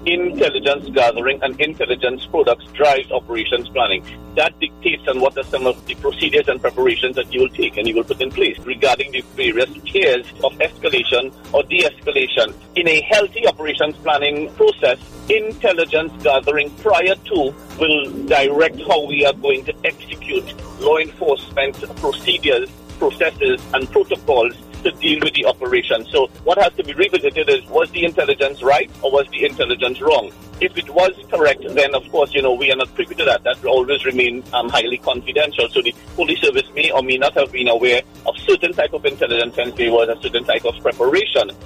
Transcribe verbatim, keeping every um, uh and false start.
intelligence gathering and intelligence products drives operations planning. That dictates on what are some of the procedures and preparations that you will take and you will put in place regarding the various tiers of escalation or de-escalation. In a healthy operations planning process, intelligence gathering prior to will direct how we are going to execute law enforcement procedures, processes, and protocols to deal with the operation. So what has to be revisited is, was the intelligence right or was the intelligence wrong? If it was correct, then of course, you know, we are not privy to that. That will always remain um, highly confidential. So the police service may or may not have been aware of certain type of intelligence, hence there was a certain type of preparation.